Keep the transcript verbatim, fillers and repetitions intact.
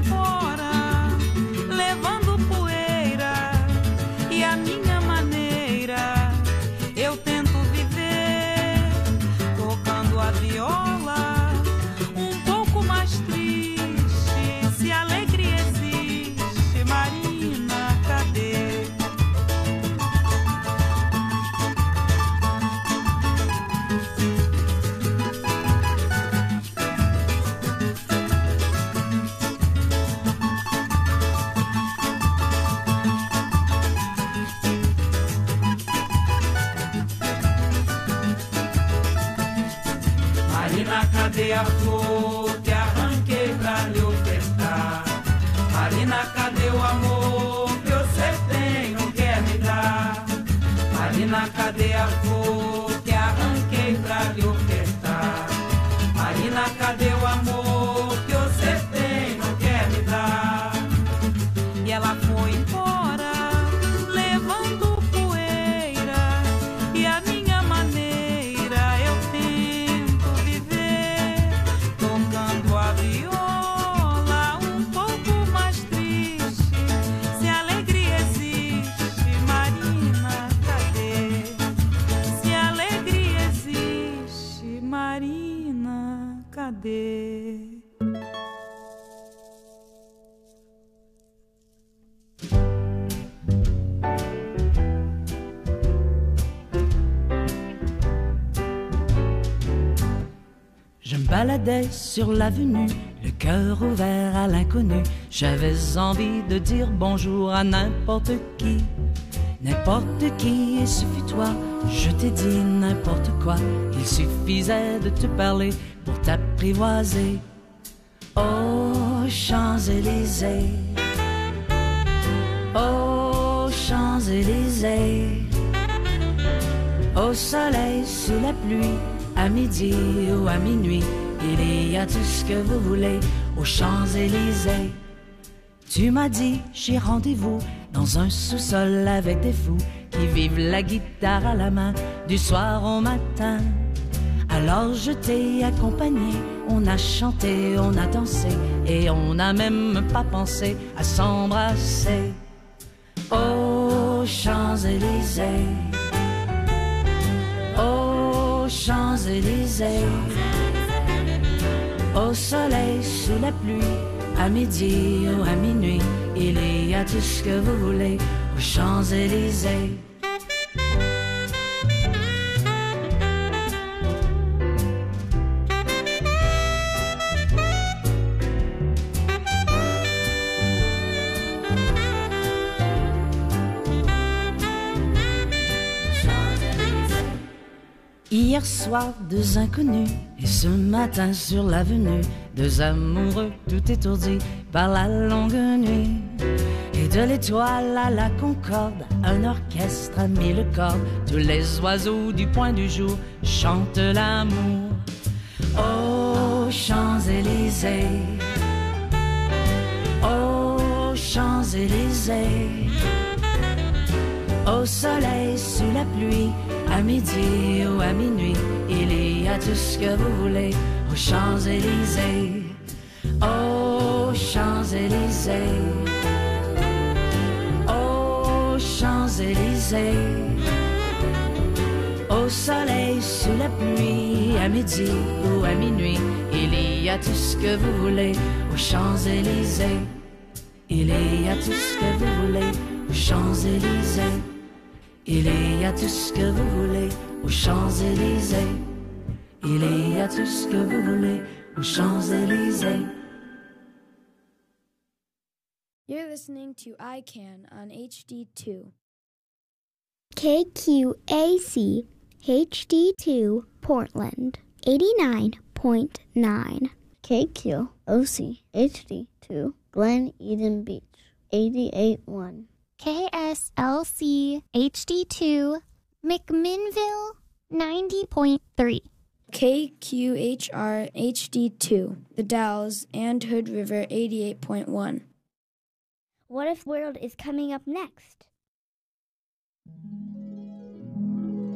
embora, levando poeira, e a minha maneira eu tento viver, tocando a viola, um pouco mais triste. Se a alegria existe, Marina, cadê? Marina, cadê a flor que arranquei pra lhe ofertar? Marina, cadê o amor que você tem, não quer me dar? Marina, cadê a flor que arranquei pra lhe ofertar? Marina, cadê o amor que você tem, não quer me dar? E ela foi embora, levando poeira, e a minha maneira eu tento viver, tocando a viola, um pouco mais triste. Se a alegria existe, Marina, cadê? Se a alegria existe, Marina, cadê? Je me baladais sur l'avenue, le cœur ouvert à l'inconnu. J'avais envie de dire bonjour à n'importe qui, n'importe qui, et ce fut toi. Je t'ai dit n'importe quoi, il suffisait de te parler pour t'apprivoiser. Oh, Champs-Élysées, oh, Champs-Élysées, au soleil, sous la pluie, à midi ou à minuit, il y a tout ce que vous voulez aux Champs-Élysées. Tu m'as dit, j'ai rendez-vous dans un sous-sol avec des fous qui vivent la guitare à la main du soir au matin. Alors je t'ai accompagné, on a chanté, on a dansé et on n'a même pas pensé à s'embrasser. Oh, Champs-Élysées, oh, Champs-Élysées, au soleil, sous la pluie, à midi ou à minuit, il y a tout ce que vous voulez aux Champs-Élysées. Hier soir, deux inconnus, et ce matin sur l'avenue, deux amoureux tout étourdis par la longue nuit. Et de l'étoile à la concorde, un orchestre a mis le cordes, tous les oiseaux du point du jour chantent l'amour. Oh, Champs-Élysées, oh, Champs-Élysées, au soleil, sous la pluie, à midi ou à minuit, il y a tout ce que vous voulez aux Champs-Élysées. Oh, Champs-Élysées, oh, Champs-Élysées, au soleil, sous la pluie, à midi ou à minuit, il y a tout ce que vous voulez aux Champs-Élysées. Il y a tout ce que vous voulez aux Champs-Élysées. Il y a tout ce que vous voulez aux Champs-Élysées. Il y a tout ce que vous voulez aux Champs-Élysées. You're listening to I CAN on H D two. K Q A C H D two Portland eighty-nine point nine. K Q O C H D two Glen Eden Beach eighty-eight point one. K S L C H D two McMinnville ninety point three. K Q H R H D two, The Dalles and Hood River eighty-eight point one. What if World is coming up next?